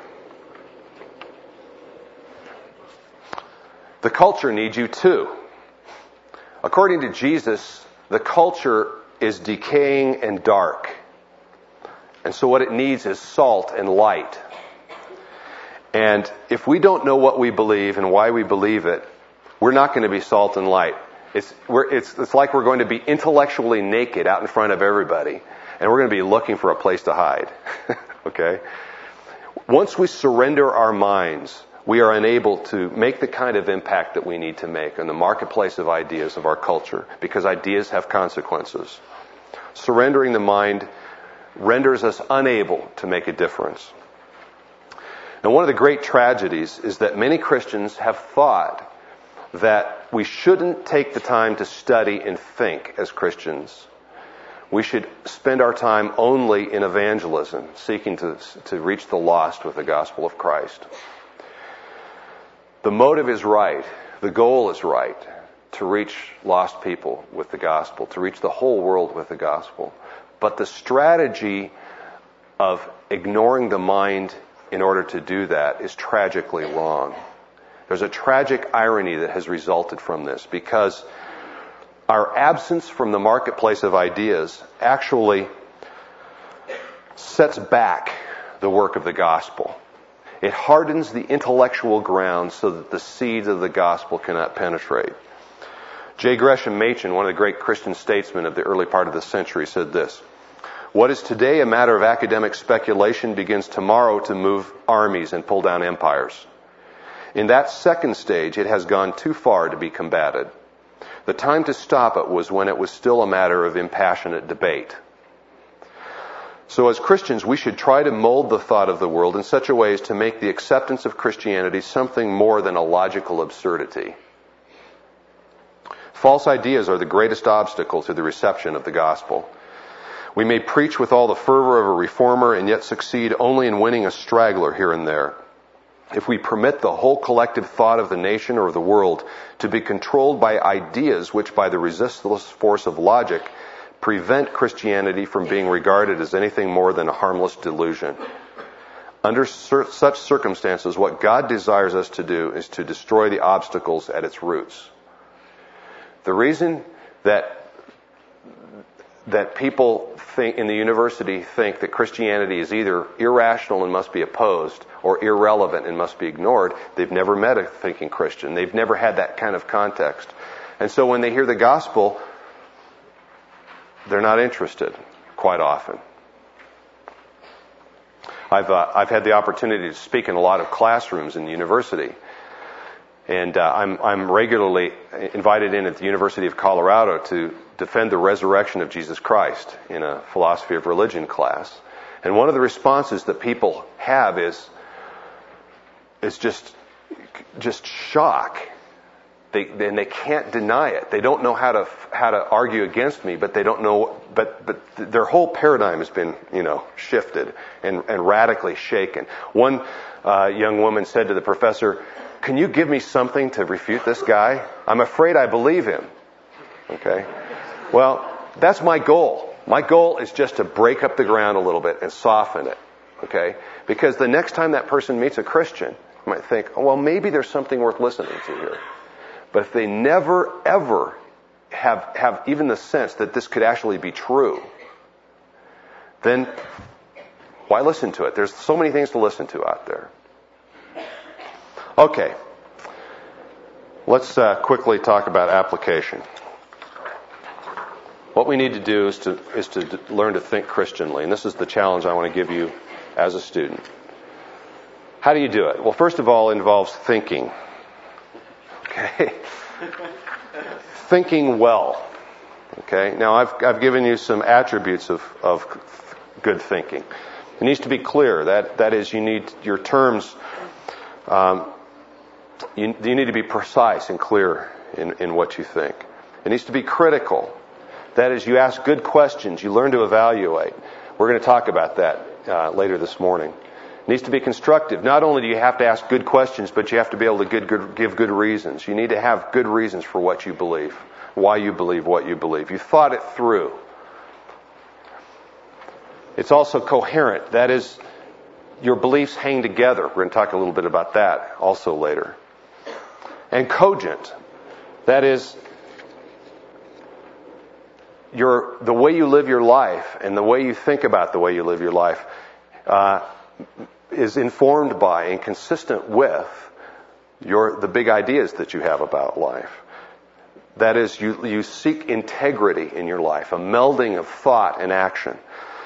Speaker 2: The culture needs you too. According to Jesus, the culture is decaying and dark. And so what it needs is salt and light. And if we don't know what we believe and why we believe it, we're not going to be salt and light. It's, we're, it's, it's like we're going to be intellectually naked out in front of everybody. And we're going to be looking for a place to hide. Okay? Once we surrender our minds, we are unable to make the kind of impact that we need to make in the marketplace of ideas of our culture, because ideas have consequences. Surrendering the mind renders us unable to make a difference. And one of the great tragedies is that many Christians have thought that we shouldn't take the time to study and think as Christians. We should spend our time only in evangelism, seeking to, to reach the lost with the gospel of Christ. The motive is right. The goal is right. To reach lost people with the gospel, to reach the whole world with the gospel. But the strategy of ignoring the mind in order to do that is tragically wrong. There's a tragic irony that has resulted from this, because our absence from the marketplace of ideas actually sets back the work of the gospel. It hardens the intellectual ground so that the seeds of the gospel cannot penetrate. J. Gresham Machen, one of the great Christian statesmen of the early part of the century, said this: "What is today a matter of academic speculation begins tomorrow to move armies and pull down empires. In that second stage, it has gone too far to be combated. The time to stop it was when it was still a matter of impassionate debate." So as Christians, we should try to mold the thought of the world in such a way as to make the acceptance of Christianity something more than a logical absurdity. False ideas are the greatest obstacle to the reception of the gospel. We may preach with all the fervor of a reformer and yet succeed only in winning a straggler here and there. If we permit the whole collective thought of the nation or the world to be controlled by ideas which by the resistless force of logic prevent Christianity from being regarded as anything more than a harmless delusion. Under cer- such circumstances, what God desires us to do is to destroy the obstacles at its roots. The reason that that people think in the university think that Christianity is either irrational and must be opposed or irrelevant and must be ignored, they've never met a thinking Christian. They've never had that kind of context. And so when they hear the gospel, they're not interested quite often. I've uh, I've had the opportunity to speak in a lot of classrooms in the university, and uh, I'm I'm regularly invited in at the University of Colorado to defend the resurrection of Jesus Christ in a philosophy of religion class. And one of the responses that people have is is just just shock. They and they can't deny it. They don't know how to how to argue against me, but they don't know. But but their whole paradigm has been you know shifted and and radically shaken. One uh, young woman said to the professor, "Can you give me something to refute this guy? I'm afraid I believe him." Okay, well that's my goal. My goal is just to break up the ground a little bit and soften it. Okay, because the next time that person meets a Christian, you might think, oh, well maybe there's something worth listening to here. But if they never, ever have have even the sense that this could actually be true, then why listen to it? There's so many things to listen to out there. Okay. Let's uh, quickly talk about application. What we need to do is to is to d- learn to think Christianly. And this is the challenge I want to give you as a student. How do you do it? Well, first of all, it involves thinking. Okay. Thinking well. Okay. Now, I've I've given you some attributes of of good thinking. It needs to be clear. That that is, you need your terms. Um, you, you need to be precise and clear in, in what you think. It needs to be critical. That is, you ask good questions. You learn to evaluate. We're going to talk about that uh, later this morning. It needs to be constructive. Not only do you have to ask good questions, but you have to be able to good, good, give good reasons. You need to have good reasons for what you believe, why you believe what you believe. You thought it through. It's also coherent. That is, your beliefs hang together. We're going to talk a little bit about that also later. And cogent. That is, your the way you live your life and the way you think about the way you live your life uh, is informed by and consistent with your the big ideas that you have about life. That is, you you seek integrity in your life, a melding of thought and action.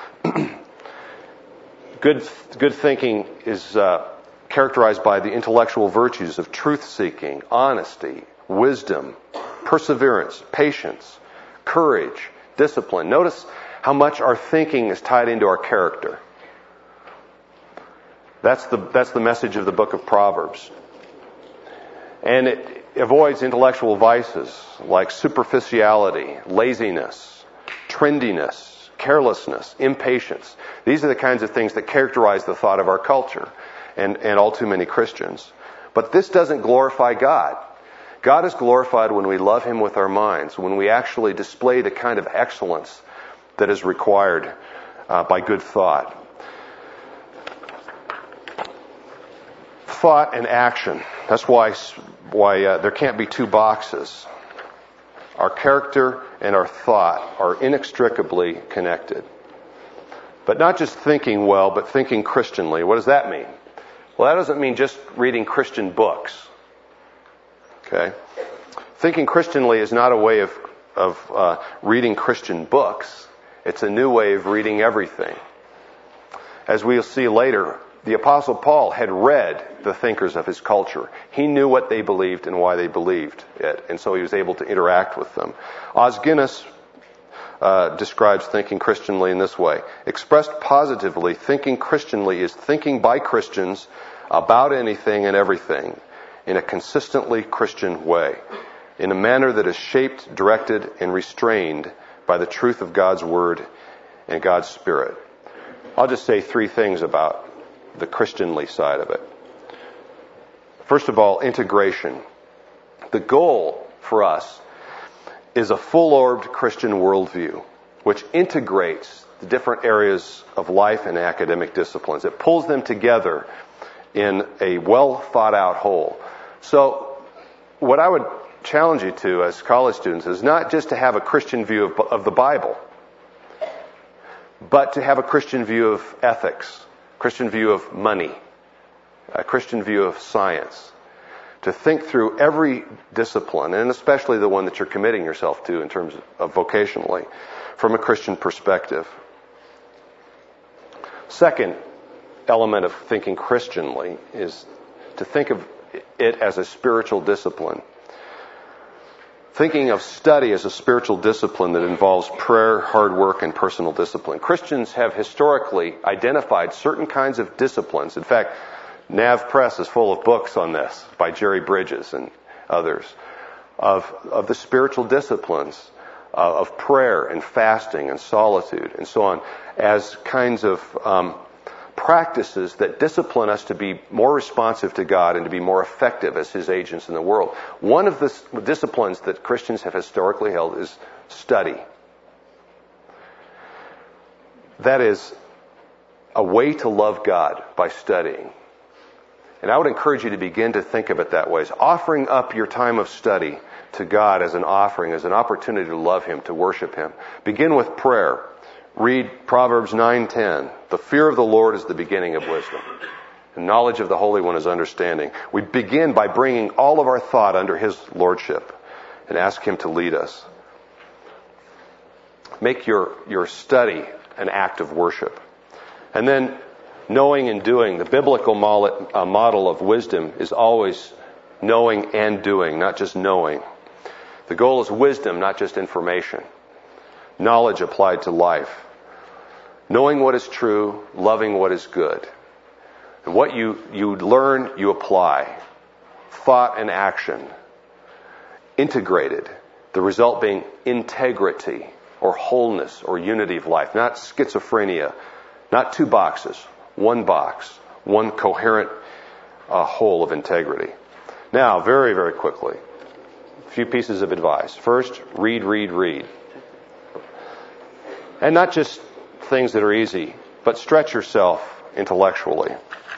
Speaker 2: Good good thinking is uh, characterized by the intellectual virtues of truth-seeking, honesty, wisdom, perseverance, patience, courage, discipline. Notice how much our thinking is tied into our character. That's the that's the message of the book of Proverbs. And it avoids intellectual vices like superficiality, laziness, trendiness, carelessness, impatience. These are the kinds of things that characterize the thought of our culture and, and all too many Christians. But this doesn't glorify God. God is glorified when we love Him with our minds, when we actually display the kind of excellence that is required uh, by good thought. Thought and action. That's why why uh, there can't be two boxes. Our character and our thought are inextricably connected. But not just thinking well, but thinking Christianly. What does that mean? Well, that doesn't mean just reading Christian books. Okay? Thinking Christianly is not a way of, of uh, reading Christian books. It's a new way of reading everything. As we'll see later, the Apostle Paul had read the thinkers of his culture. He knew what they believed and why they believed it, and so he was able to interact with them. Os Guinness uh, describes thinking Christianly in this way. Expressed positively, thinking Christianly is thinking by Christians about anything and everything in a consistently Christian way, in a manner that is shaped, directed, and restrained by the truth of God's Word and God's Spirit. I'll just say three things about the Christianly side of it. First of all, integration. The goal for us is a full-orbed Christian worldview, which integrates the different areas of life and academic disciplines. It pulls them together in a well-thought-out whole. So what I would challenge you to as college students is not just to have a Christian view of, of the Bible, but to have a Christian view of ethics, Christian view of money, a Christian view of science, to think through every discipline, and especially the one that you're committing yourself to in terms of vocationally, from a Christian perspective. Second element of thinking Christianly is to think of it as a spiritual discipline. Thinking of study as a spiritual discipline that involves prayer, hard work, and personal discipline. Christians have historically identified certain kinds of disciplines. In fact, Nav Press is full of books on this by Jerry Bridges and others, of, of the spiritual disciplines uh, of prayer and fasting and solitude and so on, as kinds of um, practices that discipline us to be more responsive to God and to be more effective as His agents in the world. One of the disciplines that Christians have historically held is study. That is a way to love God by studying. And I would encourage you to begin to think of it that way, as offering up your time of study to God as an offering, as an opportunity to love Him, to worship Him. Begin with prayer. Read Proverbs nine ten. The fear of the Lord is the beginning of wisdom. The knowledge of the Holy One is understanding. We begin by bringing all of our thought under His lordship and ask Him to lead us. Make your, your study an act of worship. And then knowing and doing. The biblical model of wisdom is always knowing and doing, not just knowing. The goal is wisdom, not just information. Knowledge applied to life. Knowing what is true, loving what is good. And what you, you learn, you apply. Thought and action. Integrated. The result being integrity or wholeness or unity of life. Not schizophrenia. Not two boxes. One box. One coherent uh, whole of integrity. Now, very, very quickly, a few pieces of advice. First, read, read, read. And not just things that are easy, but stretch yourself intellectually.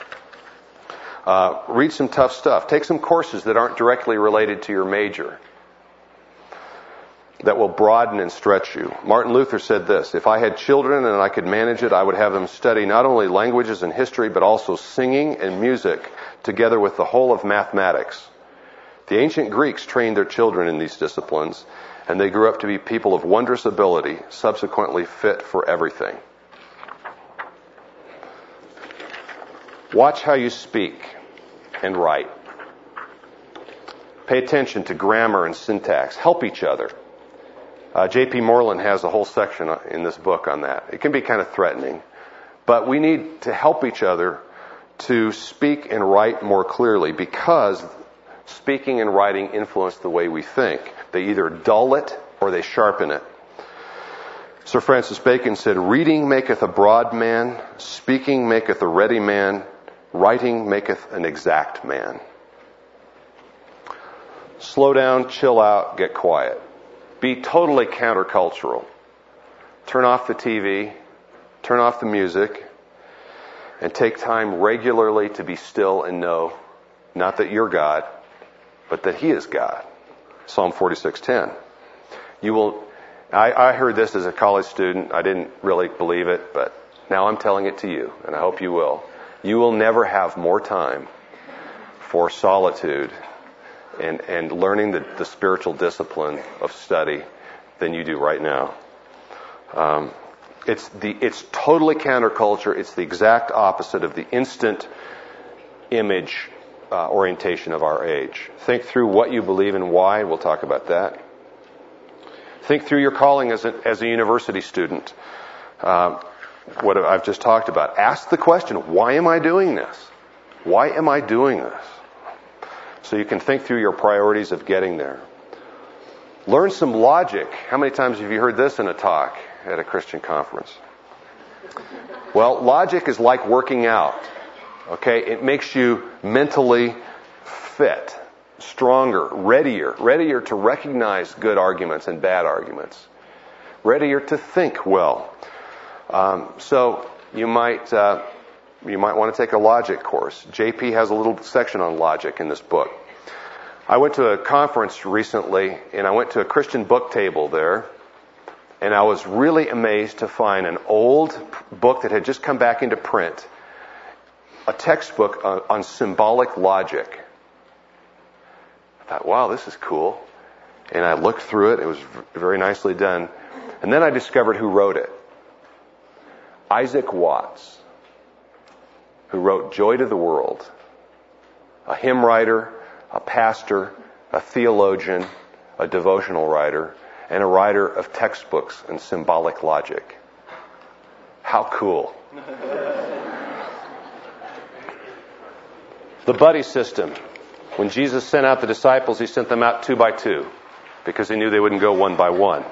Speaker 2: Uh, read some tough stuff. Take some courses that aren't directly related to your major, that will broaden and stretch you. Martin Luther said this: if I had children and I could manage it, I would have them study not only languages and history, but also singing and music, together with the whole of mathematics. The ancient Greeks trained their children in these disciplines, and they grew up to be people of wondrous ability, subsequently fit for everything. Watch how you speak and write. Pay attention to grammar and syntax. Help each other. Uh, J P Moreland has a whole section in this book on that. It can be kind of threatening, but we need to help each other to speak and write more clearly, because speaking and writing influence the way we think. They either dull it or they sharpen it. Sir Francis Bacon said, reading maketh a broad man, speaking maketh a ready man, writing maketh an exact man. Slow down, chill out, get quiet. Be totally countercultural. Turn off the T V, turn off the music, and take time regularly to be still and know, not that you're God, but that He is God. Psalm forty-six ten. You will, I, I heard this as a college student. I didn't really believe it, but now I'm telling it to you, and I hope you will. You will never have more time for solitude and, and learning the, the spiritual discipline of study than you do right now. Um, it's the it's totally counterculture. It's the exact opposite of the instant image uh, orientation of our age. Think through what you believe and why. We'll talk about that. Think through your calling as a, as a university student. Uh, what I've just talked about. Ask the question, why am I doing this? Why am I doing this? So you can think through your priorities of getting there. Learn some logic. How many times have you heard this in a talk at a Christian conference? Well, logic is like working out. Okay? It makes you mentally fit, stronger, readier, readier to recognize good arguments and bad arguments, readier to think well. Um, so you might uh, you might want to take a logic course. J P has a little section on logic in this book. I went to a conference recently, and I went to a Christian book table there, and I was really amazed to find an old book that had just come back into print, a textbook on, on symbolic logic. I thought, wow, this is cool. And I looked through it. It was very nicely done. And then I discovered who wrote it. Isaac Watts, who wrote Joy to the World, a hymn writer, a pastor, a theologian, a devotional writer, and a writer of textbooks and symbolic logic. How cool. The buddy system. When Jesus sent out the disciples, he sent them out two by two because he knew they wouldn't go one by one.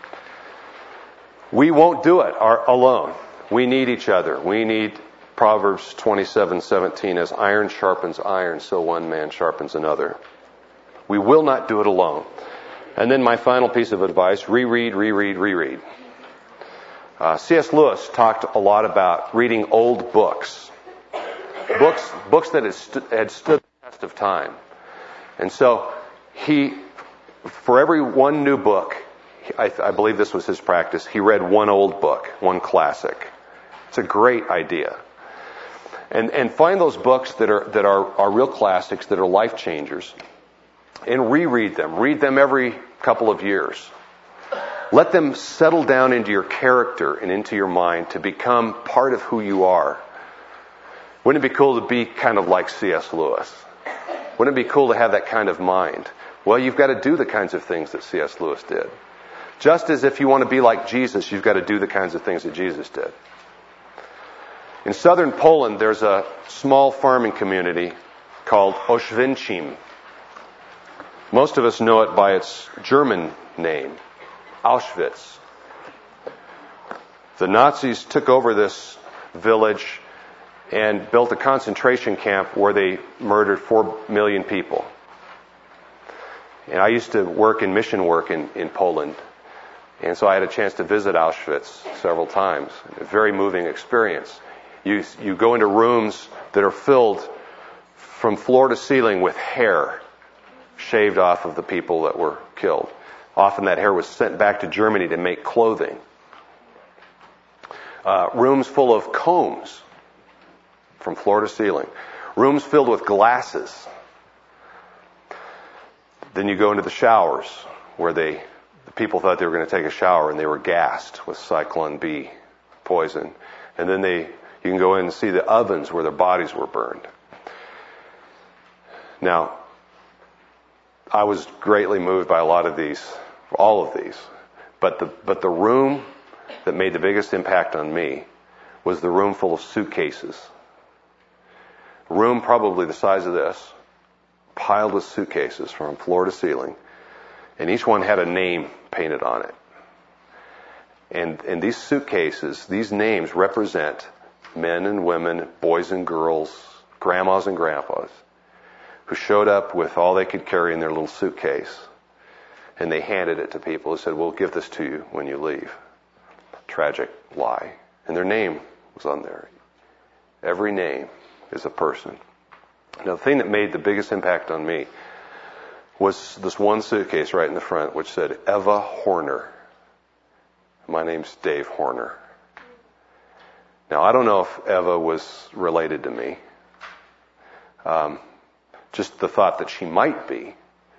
Speaker 2: We won't do it our, alone. We need each other. We need Proverbs twenty-seven seventeen, as iron sharpens iron, so one man sharpens another. We will not do it alone. And then my final piece of advice, reread, reread, reread. Uh, C S Lewis talked a lot about reading old books. Books books that had, st- had stood the test of time. And so he, for every one new book, I, I believe this was his practice, he read one old book, one classic. It's a great idea. And and find those books that are that are, are real classics, that are life changers, and reread them. Read them every couple of years. Let them settle down into your character and into your mind to become part of who you are. Wouldn't it be cool to be kind of like C S Lewis? Wouldn't it be cool to have that kind of mind? Well, you've got to do the kinds of things that C S Lewis did. Just as if you want to be like Jesus, you've got to do the kinds of things that Jesus did. In southern Poland, there's a small farming community called Oświęcim. Most of us know it by its German name, Auschwitz. The Nazis took over this village and built a concentration camp where they murdered four million people. And I used to work in mission work in, in Poland. And so I had a chance to visit Auschwitz several times. A very moving experience. You, you go into rooms that are filled from floor to ceiling with hair shaved off of the people that were killed. Often that hair was sent back to Germany to make clothing. Uh, rooms full of combs from floor to ceiling. Rooms filled with glasses. Then you go into the showers where they, the people thought they were going to take a shower and they were gassed with Cyclone B poison. And then they, you can go in and see the ovens where their bodies were burned. Now, I was greatly moved by a lot of these, all of these. But the, but the room that made the biggest impact on me was the room full of suitcases. A room probably the size of this, piled with suitcases from floor to ceiling. And each one had a name painted on it. And, and these suitcases, these names represent men and women, boys and girls, grandmas and grandpas, who showed up with all they could carry in their little suitcase. And they handed it to people who said, we'll give this to you when you leave. Tragic lie. And their name was on there. Every name is a person. Now, the thing that made the biggest impact on me was this one suitcase right in the front, which said Eva Horner. My name's Dave Horner. Now, I don't know if Eva was related to me. Um, just the thought that she might be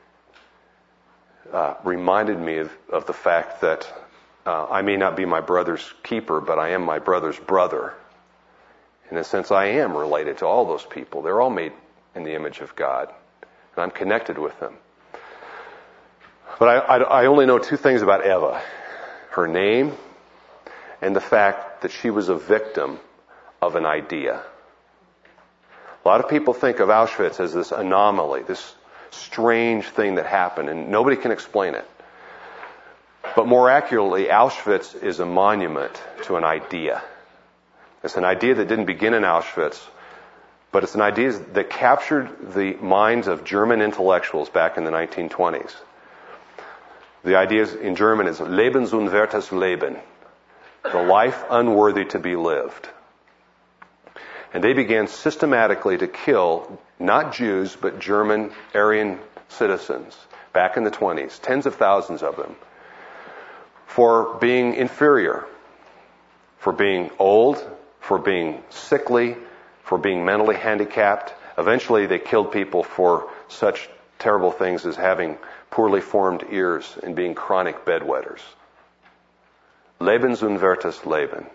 Speaker 2: uh, reminded me of, of the fact that uh, I may not be my brother's keeper, but I am my brother's brother. In a sense, I am related to all those people. They're all made in the image of God, and I'm connected with them. But I, I, I only know two things about Eva. Her name and the fact that she was a victim of an idea. A lot of people think of Auschwitz as this anomaly, this strange thing that happened, and nobody can explain it. But more accurately, Auschwitz is a monument to an idea. It's an idea that didn't begin in Auschwitz, but it's an idea that captured the minds of German intellectuals back in the nineteen twenties. The idea in German is lebensunwertes Leben, the life unworthy to be lived. And they began systematically to kill not Jews, but German Aryan citizens back in the twenties, tens of thousands of them, for being inferior, for being old, for being sickly, for being mentally handicapped. Eventually they killed people for such terrible things as having poorly formed ears and being chronic bedwetters. Lebensunwertes Leben.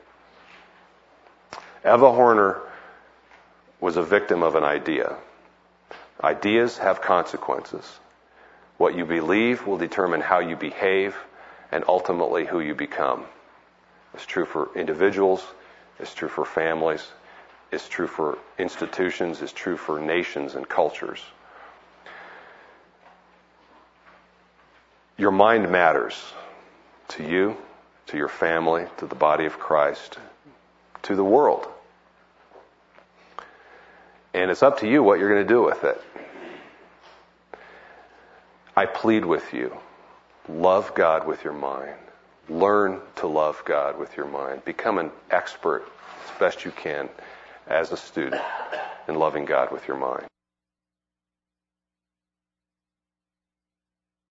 Speaker 2: Eva Horner was a victim of an idea. Ideas have consequences. What you believe will determine how you behave and ultimately who you become. It's true for individuals. It's true for families. It's true for institutions. It's true for nations and cultures. Your mind matters to you, to your family, to the body of Christ, to the world. And it's up to you what you're going to do with it. I plead with you, love God with your mind. Learn to love God with your mind. Become an expert as best you can as a student in loving God with your mind.